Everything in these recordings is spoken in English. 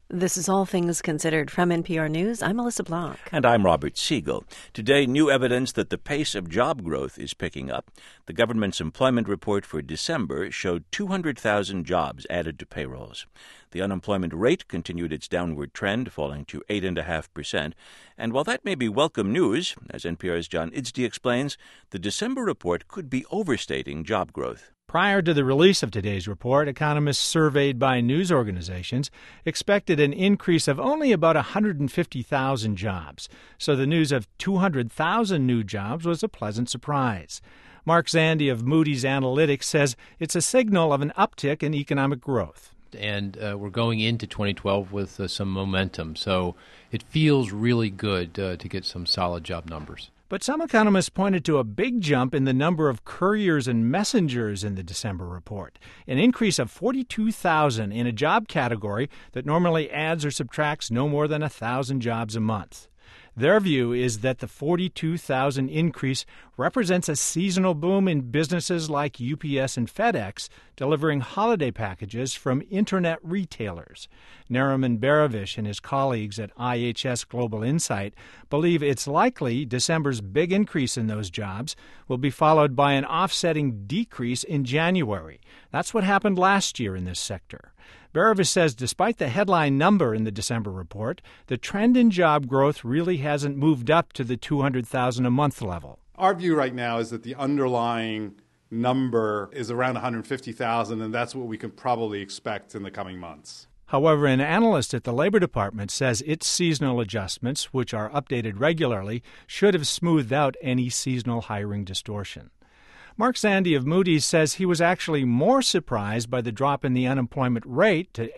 This is All Things Considered from NPR News. I'm Melissa Blanc. And I'm Robert Siegel. Today, new evidence that the pace of job growth is picking up. The government's employment report for December showed 200,000 jobs added to payrolls. The unemployment rate continued its downward trend, falling to 8.5%. And while that may be welcome news, as NPR's John Idsey explains, the December report could be overstating job growth. Prior to the release of today's report, economists surveyed by news organizations expected an increase of only about 150,000 jobs. So the news of 200,000 new jobs was a pleasant surprise. Mark Zandi of Moody's Analytics says it's a signal of an uptick in economic growth. And we're going into 2012 with some momentum. So it feels really good to get some solid job numbers. But some economists pointed to a big jump in the number of couriers and messengers in the December report, an increase of 42,000 in a job category that normally adds or subtracts no more than 1,000 jobs a month. Their view is that the 42,000 increase represents a seasonal boom in businesses like UPS and FedEx delivering holiday packages from Internet retailers. Nariman Behravesh and his colleagues at IHS Global Insight believe it's likely December's big increase in those jobs will be followed by an offsetting decrease in January. That's what happened last year in this sector. Behravesh says despite the headline number in the December report, the trend in job growth really hasn't moved up to the 200,000 a month level. Our view right now is that the underlying number is around 150,000, and that's what we can probably expect in the coming months. However, an analyst at the Labor Department says its seasonal adjustments, which are updated regularly, should have smoothed out any seasonal hiring distortion. Mark Zandi of Moody's says he was actually more surprised by the drop in the unemployment rate to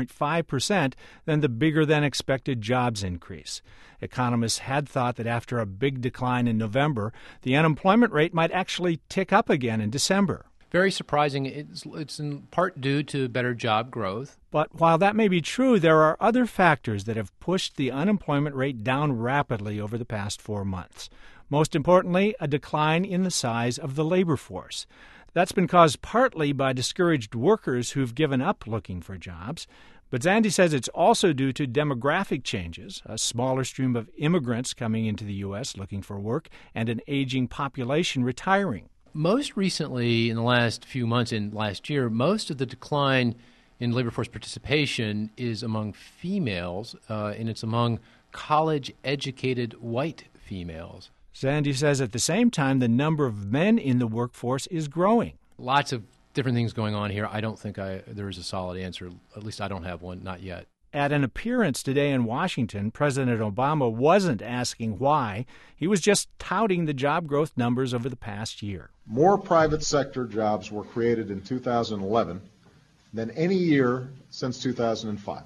8.5% than the bigger-than-expected jobs increase. Economists had thought that after a big decline in November, the unemployment rate might actually tick up again in December. Very surprising. It's in part due to better job growth. But while that may be true, there are other factors that have pushed the unemployment rate down rapidly over the past 4 months. Most importantly, a decline in the size of the labor force. That's been caused partly by discouraged workers who've given up looking for jobs. But Zandi says it's also due to demographic changes, a smaller stream of immigrants coming into the U.S. looking for work, and an aging population retiring. Most recently, in the last few months and last year, most of the decline in labor force participation is among females, and it's among college-educated white females. Zandi says at the same time, the number of men in the workforce is growing. Lots of different things going on here. I don't think there is a solid answer. At least I don't have one, not yet. At an appearance today in Washington, President Obama wasn't asking why. He was just touting the job growth numbers over the past year. More private sector jobs were created in 2011 than any year since 2005.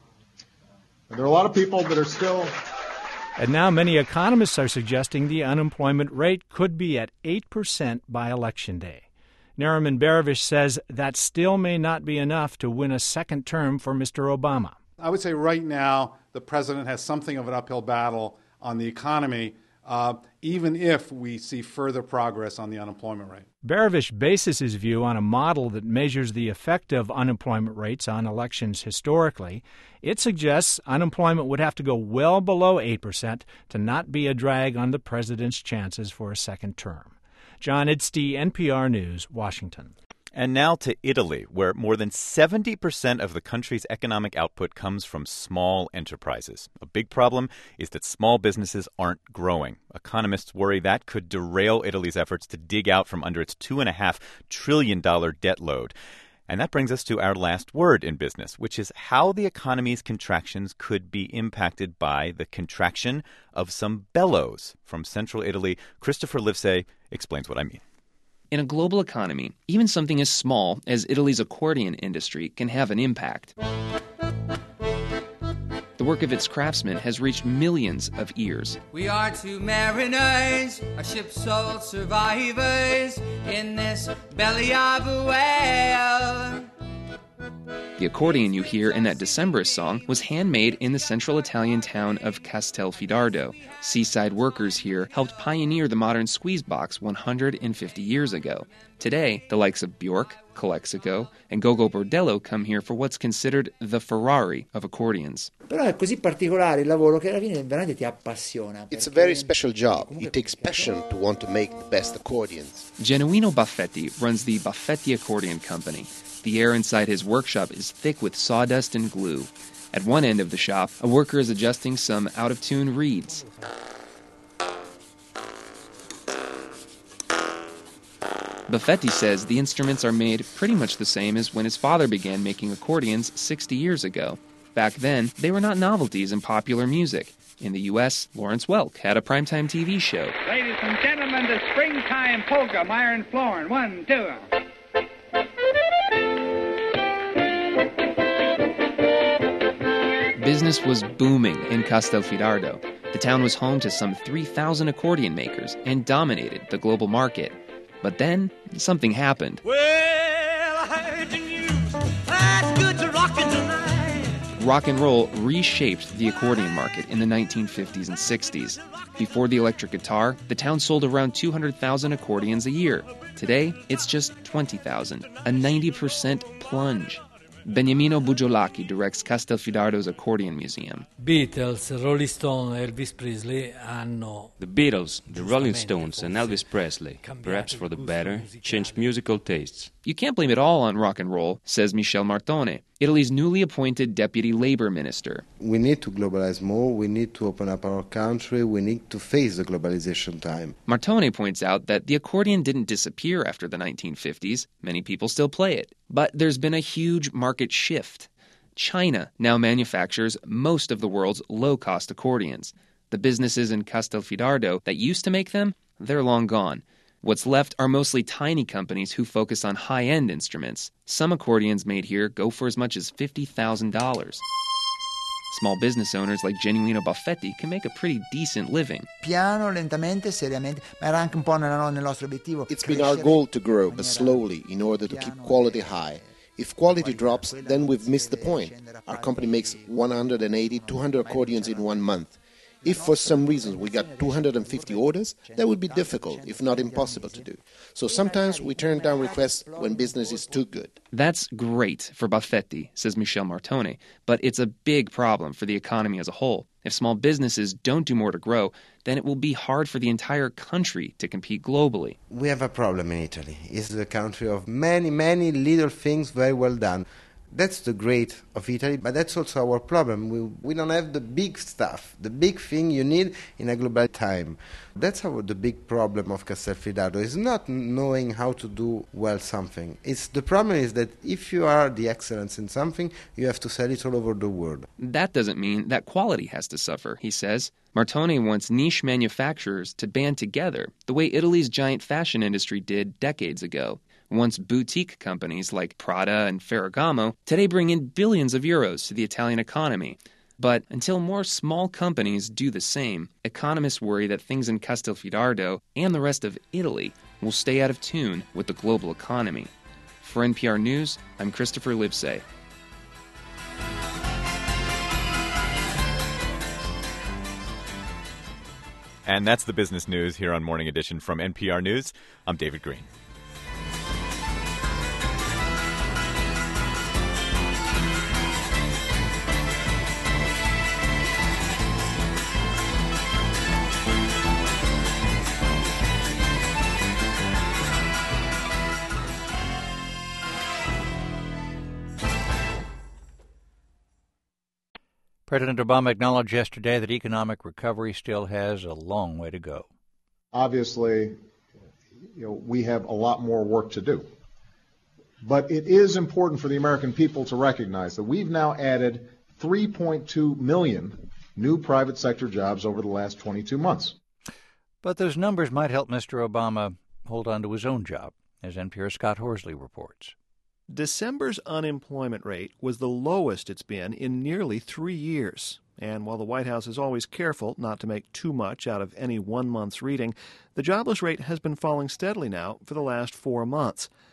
And there are a lot of people that are still... And now many economists are suggesting the unemployment rate could be at 8% by Election Day. Nariman Behravesh says that still may not be enough to win a second term for Mr. Obama. I would say right now the president has something of an uphill battle on the economy, even if we see further progress on the unemployment rate. Behravesh bases his view on a model that measures the effect of unemployment rates on elections historically. It suggests unemployment would have to go well below 8% to not be a drag on the president's chances for a second term. John Idsey, NPR News, Washington. And now to Italy, where more than 70% of the country's economic output comes from small enterprises. A big problem is that small businesses aren't growing. Economists worry that could derail Italy's efforts to dig out from under its $2.5 trillion debt load. And that brings us to our last word in business, which is how the economy's contractions could be impacted by the contraction of some bellows. From central Italy, Christopher Livesay explains what I mean. In a global economy, even something as small as Italy's accordion industry can have an impact. The work of its craftsmen has reached millions of ears. We are two mariners, a ship's sole survivors in this belly of a whale. The accordion you hear in that Decemberist song was handmade in the central Italian town of Castelfidardo. Seaside workers here helped pioneer the modern squeeze box 150 years ago. Today, the likes of Bjork, Calexico, and Gogo Bordello come here for what's considered the Ferrari of accordions. Però è così particolare il lavoro che alla fine veramente ti appassiona. It's a very special job. It takes passion to want to make the best accordions. Genuino Baffetti runs the Baffetti Accordion Company. The air inside his workshop is thick with sawdust and glue. At one end of the shop, a worker is adjusting some out-of-tune reeds. Baffetti says the instruments are made pretty much the same as when his father began making accordions 60 years ago. Back then, they were not novelties in popular music. In the U.S., Lawrence Welk had a primetime TV show. Ladies and gentlemen, the springtime polka, Myron Florin. 1, 2. Business was booming in Castelfidardo. The town was home to some 3,000 accordion makers and dominated the global market. But then, something happened. Well, I heard the news. That's good to rockin' tonight. Rock and roll reshaped the accordion market in the 1950s and 60s. Before the electric guitar, the town sold around 200,000 accordions a year. Today, it's just 20,000, a 90% plunge. Beniamino Bugiolacchi directs Castelfidardo's Accordion Museum. Beatles, Rolling Stone, Elvis Presley hanno... The Beatles, the Rolling Stones, and Elvis Presley, perhaps for the better, changed musical tastes. You can't blame it all on rock and roll, says Michel Martone, Italy's newly appointed deputy labor minister. We need to globalize more, we need to open up our country, we need to face the globalization time. Martone points out that the accordion didn't disappear after the 1950s. Many people still play it. But there's been a huge market shift. China now manufactures most of the world's low-cost accordions. The businesses in Castelfidardo that used to make them, they're long gone. What's left are mostly tiny companies who focus on high-end instruments. Some accordions made here go for as much as $50,000. Small business owners like Genuino Baffetti can make a pretty decent living. Piano, lentamente, seriamente, ma era anche un po' nel nostro obiettivo. It's been our goal to grow, but slowly, in order to keep quality high. If quality drops, then we've missed the point. Our company makes 180, 200 accordions in 1 month. If for some reason we got 250 orders, that would be difficult, if not impossible to do. So sometimes we turn down requests when business is too good. That's great for Baffetti, says Michel Martone, but it's a big problem for the economy as a whole. If small businesses don't do more to grow, then it will be hard for the entire country to compete globally. We have a problem in Italy. It's the country of many, many little things very well done. That's the great of Italy, but that's also our problem. We don't have the big stuff, the big thing you need in a global time. That's the big problem of Castelfidardo, is not knowing how to do well something. The problem is that if you are the excellence in something, you have to sell it all over the world. That doesn't mean that quality has to suffer, he says. Martone wants niche manufacturers to band together, the way Italy's giant fashion industry did decades ago. Once boutique companies like Prada and Ferragamo today bring in billions of euros to the Italian economy. But until more small companies do the same, economists worry that things in Castelfidardo and the rest of Italy will stay out of tune with the global economy. For NPR News, I'm Christopher Livesay. And that's the business news here on Morning Edition from NPR News. I'm David Green. President Obama acknowledged yesterday that economic recovery still has a long way to go. Obviously, we have a lot more work to do. But it is important for the American people to recognize that we've now added 3.2 million new private sector jobs over the last 22 months. But those numbers might help Mr. Obama hold on to his own job, as NPR's Scott Horsley reports. December's unemployment rate was the lowest it's been in nearly 3 years. And while the White House is always careful not to make too much out of any 1 month's reading, the jobless rate has been falling steadily now for the last 4 months.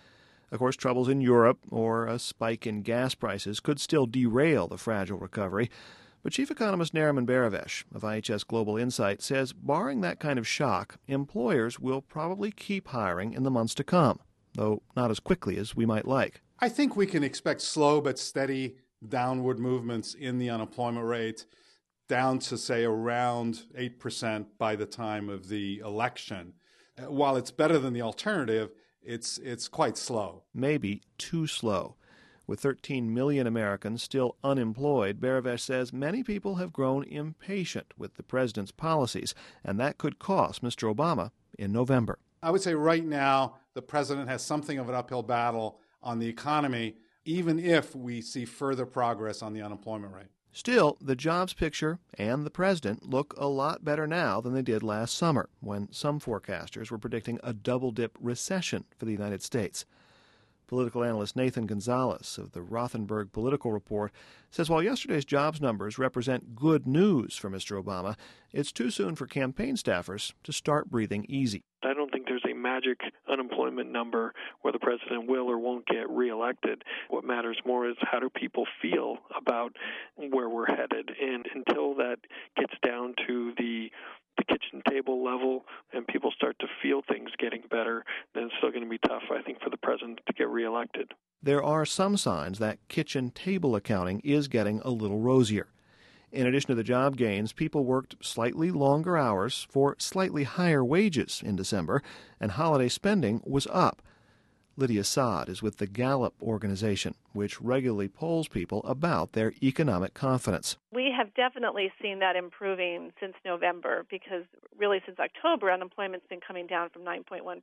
Of course, troubles in Europe or a spike in gas prices could still derail the fragile recovery. But Chief Economist Nariman Behravesh of IHS Global Insight says barring that kind of shock, employers will probably keep hiring in the months to come, though not as quickly as we might like. I think we can expect slow but steady downward movements in the unemployment rate down to, say, around 8% by the time of the election. While it's better than the alternative, it's quite slow. Maybe too slow. With 13 million Americans still unemployed, Behravesh says many people have grown impatient with the president's policies, and that could cost Mr. Obama in November. I would say right now the president has something of an uphill battle on the economy, even if we see further progress on the unemployment rate. Still, the jobs picture and the president look a lot better now than they did last summer, when some forecasters were predicting a double-dip recession for the United States. Political analyst Nathan Gonzalez of the Rothenberg Political Report says while yesterday's jobs numbers represent good news for Mr. Obama, it's too soon for campaign staffers to start breathing easy. I don't think there's a magic unemployment number where the president will or won't get reelected. What matters more is how do people feel about where we're headed. And until that gets down to the kitchen table level and people start to feel things getting better, then it's still going to be tough, I think, for the president to get reelected. There are some signs that kitchen table accounting is getting a little rosier. In addition to the job gains, people worked slightly longer hours for slightly higher wages in December, and holiday spending was up. Lydia Saad is with the Gallup organization, which regularly polls people about their economic confidence. We have definitely seen that improving since November, because really since October, unemployment's been coming down from 9.1%,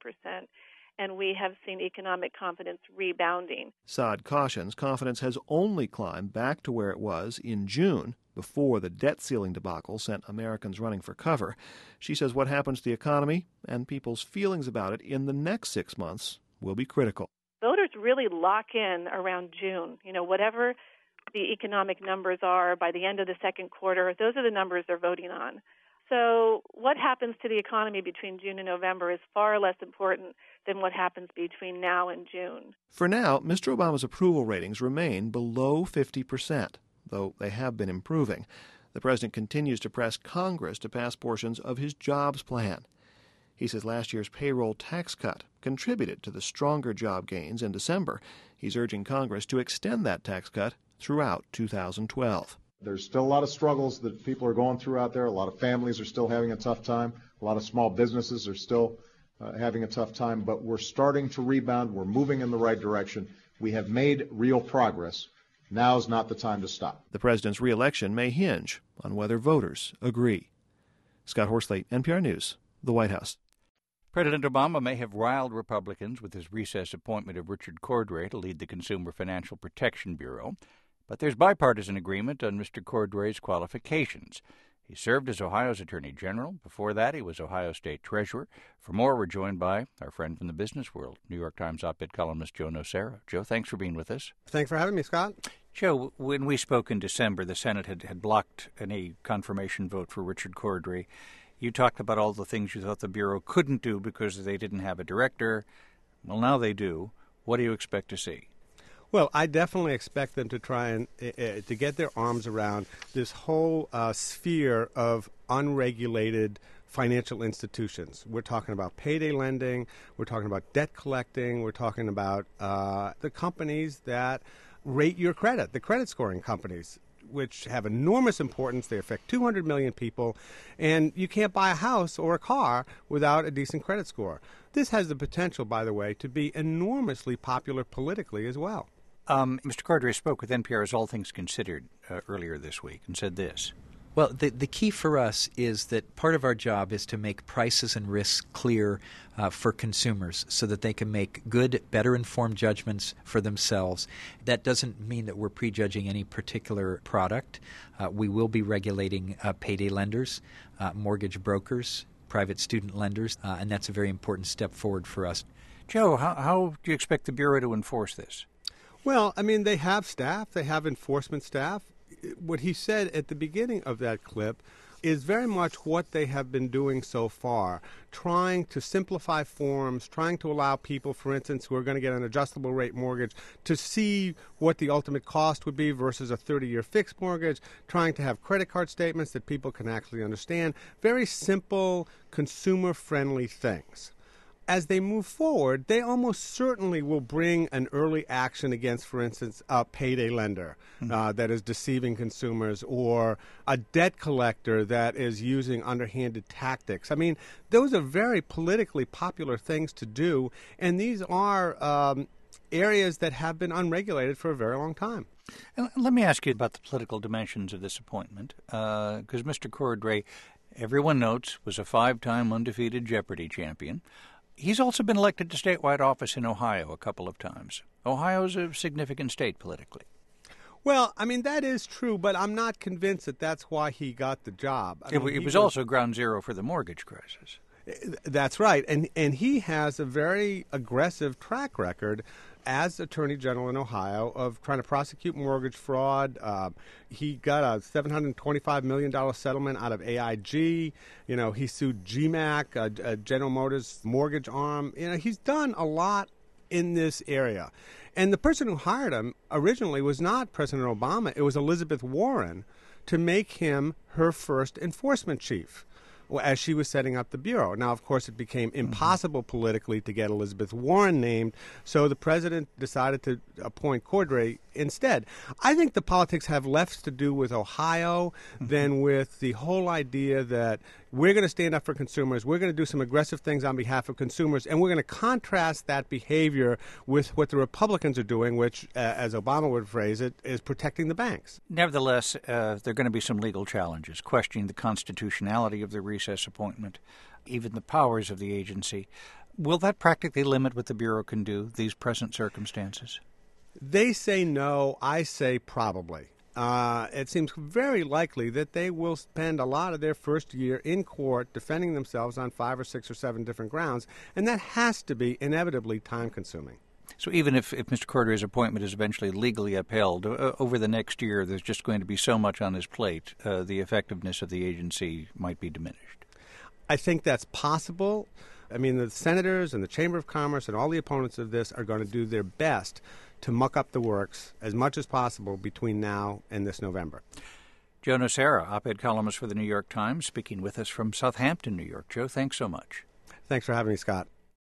and we have seen economic confidence rebounding. Saad cautions confidence has only climbed back to where it was in June, before the debt ceiling debacle sent Americans running for cover. She says what happens to the economy and people's feelings about it in the next 6 months will be critical. Voters really lock in around June. Whatever the economic numbers are by the end of the second quarter, those are the numbers they're voting on. So what happens to the economy between June and November is far less important than what happens between now and June. For now, Mr. Obama's approval ratings remain below 50%, though they have been improving. The president continues to press Congress to pass portions of his jobs plan. He says last year's payroll tax cut contributed to the stronger job gains in December. He's urging Congress to extend that tax cut throughout 2012. There's still a lot of struggles that people are going through out there. A lot of families are still having a tough time. A lot of small businesses are still having a tough time. But we're starting to rebound. We're moving in the right direction. We have made real progress. Now's not the time to stop. The president's reelection may hinge on whether voters agree. Scott Horsley, NPR News, the White House. President Obama may have riled Republicans with his recess appointment of Richard Cordray to lead the Consumer Financial Protection Bureau, but there's bipartisan agreement on Mr. Cordray's qualifications. He served as Ohio's Attorney General. Before that, he was Ohio State Treasurer. For more, we're joined by our friend from the business world, New York Times op-ed columnist Joe Nocera. Joe, thanks for being with us. Thanks for having me, Scott. Joe, when we spoke in December, the Senate had blocked any confirmation vote for Richard Cordray. You talked about all the things you thought the Bureau couldn't do because they didn't have a director. Well, now they do. What do you expect to see? Well, I definitely expect them to try and to get their arms around this whole sphere of unregulated financial institutions. We're talking about payday lending. We're talking about debt collecting. We're talking about the companies that rate your credit, the credit scoring companies, which have enormous importance. They affect 200 million people, and you can't buy a house or a car without a decent credit score. This has the potential, by the way, to be enormously popular politically as well. Mr. Cordray spoke with NPR's All Things Considered earlier this week and said this. Well, the key for us is that part of our job is to make prices and risks clear for consumers so that they can make good, better-informed judgments for themselves. That doesn't mean that we're prejudging any particular product. We will be regulating payday lenders, mortgage brokers, private student lenders, and that's a very important step forward for us. Joe, how do you expect the Bureau to enforce this? Well, I mean, they have staff. They have enforcement staff. What he said at the beginning of that clip is very much what they have been doing so far, trying to simplify forms, trying to allow people, for instance, who are going to get an adjustable rate mortgage to see what the ultimate cost would be versus a 30-year fixed mortgage, trying to have credit card statements that people can actually understand. Very simple, consumer-friendly things. As they move forward, they almost certainly will bring an early action against, for instance, a payday lender that is deceiving consumers, or a debt collector that is using underhanded tactics. I mean, those are very politically popular things to do, and these are areas that have been unregulated for a very long time. And let me ask you about the political dimensions of this appointment, because Mr. Cordray, everyone notes, was a 5-time undefeated Jeopardy champion. He's also been elected to statewide office in Ohio a couple of times. Ohio's a significant state politically. Well, I mean, that is true, but I'm not convinced that that's why he got the job. It was also ground zero for the mortgage crisis. That's right. And he has a very aggressive track record as Attorney General in Ohio of trying to prosecute mortgage fraud. He got a $725 million settlement out of AIG. You know, he sued GMAC, General Motors mortgage arm. You know, he's done a lot in this area. And the person who hired him originally was not President Obama. It was Elizabeth Warren to make him her first enforcement chief as she was setting up the Bureau. Now, of course, it became impossible politically to get Elizabeth Warren named, so the president decided to appoint Cordray instead. I think the politics have less to do with Ohio than with the whole idea that we're going to stand up for consumers, we're going to do some aggressive things on behalf of consumers, and we're going to contrast that behavior with what the Republicans are doing, which, as Obama would phrase it, is protecting the banks. Nevertheless, there are going to be some legal challenges, questioning the constitutionality of the recess appointment, even the powers of the agency. Will that practically limit what the Bureau can do, these present circumstances? They say no. I say probably. It seems very likely that they will spend a lot of their first year in court defending themselves on 5 or 6 or 7 different grounds, and that has to be inevitably time-consuming. So even if Mr. Cordray's appointment is eventually legally upheld, over the next year there's just going to be so much on his plate, the effectiveness of the agency might be diminished. I think that's possible. I mean, the senators and the Chamber of Commerce and all the opponents of this are going to do their best to muck up the works as much as possible between now and this November. Joe Nocera, op-ed columnist for the New York Times, speaking with us from Southampton, New York. Joe, thanks so much. Thanks for having me, Scott.